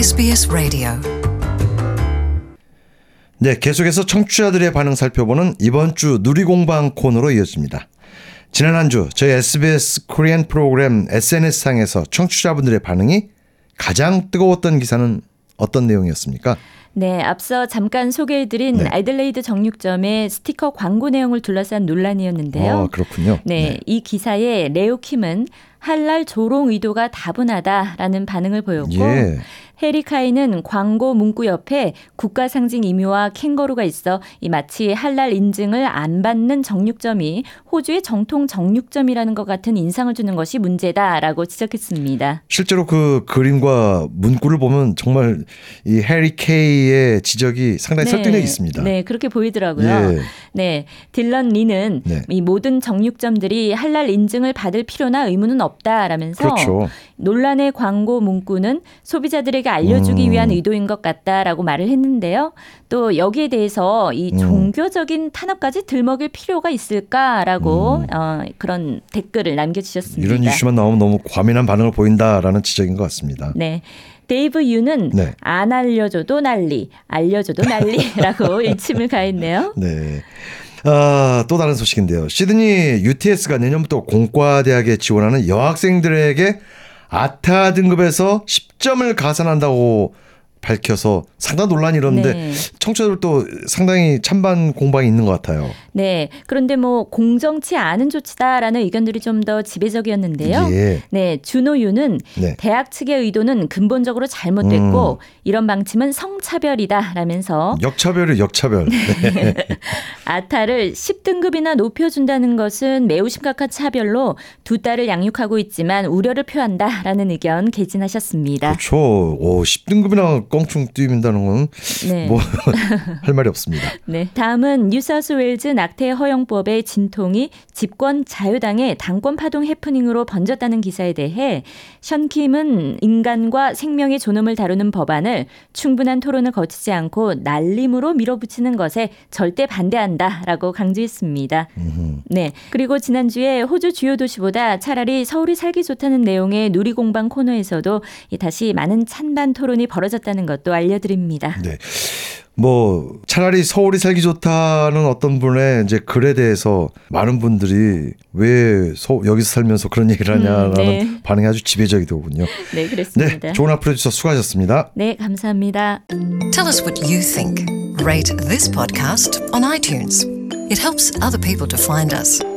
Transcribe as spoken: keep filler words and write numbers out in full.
에스비에스 라디오. 네, 계속해서 청취자들의 반응 살펴보는 이번 주 누리공방 코너로 이어집니다. 지난 한 주 저희 에스비에스 코리안 프로그램 에스엔에스상에서 청취자분들의 반응이 가장 뜨거웠던 기사는 어떤 내용이었습니다. 네, 앞서 잠깐 소개해드린 네. 애들레이드 정육점의 스티커 광고 내용을 둘러싼 논란이었는데요. 아, 그렇군요. 네, 네. 이 기사에 레오 킴은 할랄 조롱 의도가 다분하다라는 반응을 보였고 예. 해리 카이는 광고 문구 옆에 국가 상징 이묘와 캥거루가 있어 이 마치 할랄 인증을 안 받는 정육점이 호주의 정통 정육점이라는 것 같은 인상을 주는 것이 문제다라고 지적했습니다. 실제로 그 그림과 문구를 보면 정말 이 해리 케이의 지적이 상당히 네, 설득력이 있습니다. 네, 그렇게 보이더라고요. 예. 네, 딜런 리는 네. 이 모든 정육점들이 할랄 인증을 받을 필요나 의무는 없다라면서 그렇죠. 논란의 광고 문구는 소비자들에게 알려주기 음. 위한 의도인 것 같다라고 말을 했는데요. 또 여기에 대해서 이 음. 종교적인 탄압까지 들먹일 필요가 있을까라고 음. 어, 그런 댓글을 남겨주셨습니다. 이런 이슈만 나오면 너무 과민한 반응을 보인다라는 지적인 것 같습니다. 네. 데이브 유는 네. 안 알려줘도 난리, 알려줘도 난리라고 일침을 가했네요. 네. 아, 또 다른 소식인데요. 시드니 유티에스가 내년부터 공과대학에 지원하는 여학생들에게 아타 등급에서 십 점을 가산한다고 밝혀서 상당한 논란이 일었는데 네. 청취자들도 상당히 찬반 공방이 있는 것 같아요. 네. 그런데 뭐 공정치 않은 조치다라는 의견들이 좀 더 지배적이었는데요. 예. 네. 준호유는 네. 대학 측의 의도는 근본적으로 잘못됐고 음. 이런 방침은 성차별이다라면서 역차별이 역차별. 네. 아타를 십 등급이나 높여준다는 것은 매우 심각한 차별로 두 딸을 양육하고 있지만 우려를 표한다라는 의견 개진하셨습니다. 그렇죠. 오, 십 등급이나 껑충 뛰민다는 건 네. 뭐 할 말이 없습니다. 네. 다음은 뉴사우스웨일즈 낙태 허용법의 진통이 집권 자유당의 당권 파동 해프닝으로 번졌다는 기사에 대해 션 킴은 인간과 생명의 존엄을 다루는 법안을 충분한 토론을 거치지 않고 날림으로 밀어붙이는 것에 절대 반대한다라고 강조했습니다. 음흠. 네. 그리고 지난주에 호주 주요 도시보다 차라리 서울이 살기 좋다는 내용의 누리공방 코너에서도 다시 많은 찬반 토론이 벌어졌다는 것도 알려드립니다. 네. 뭐 차라리 서울이 살기 좋다는 어떤 분의 이제 글에 대해서 많은 분들이 왜 서, 여기서 살면서 그런 얘기를 하냐라는 음, 네. 반응이 아주 지배적이더군요. 네, 그렇습니다. 네, 조은아 프로듀서 수고하셨습니다. 네, 감사합니다. Tell us what you think. Rate this podcast on iTunes. It helps other people to find us.